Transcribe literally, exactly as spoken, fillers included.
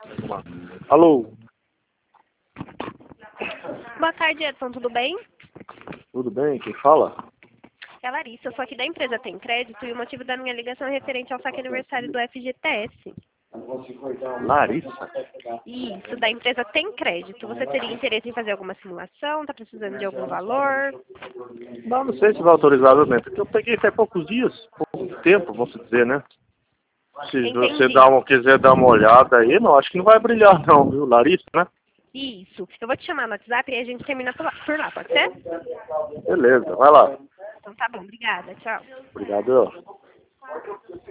Alô? Boa tarde, Edson, tudo bem? Tudo bem? Quem fala? É a Larissa, eu sou aqui da empresa Tem Crédito e o motivo da minha ligação é referente ao saque aniversário do F G T S. Larissa? Isso, da empresa Tem Crédito. Você teria interesse em fazer alguma simulação? Está precisando de algum valor? Não, não sei se vai autorizar, né? Porque eu peguei até poucos dias, pouco tempo, vamos dizer, né? Se Entendi. você dá uma, quiser dar uma olhada aí, não, acho que não vai brilhar não, viu? Larissa, né? Isso. Eu vou te chamar no WhatsApp e a gente termina por lá, por lá, pode ser? Beleza, vai lá. Então tá bom, obrigada, tchau. Obrigado.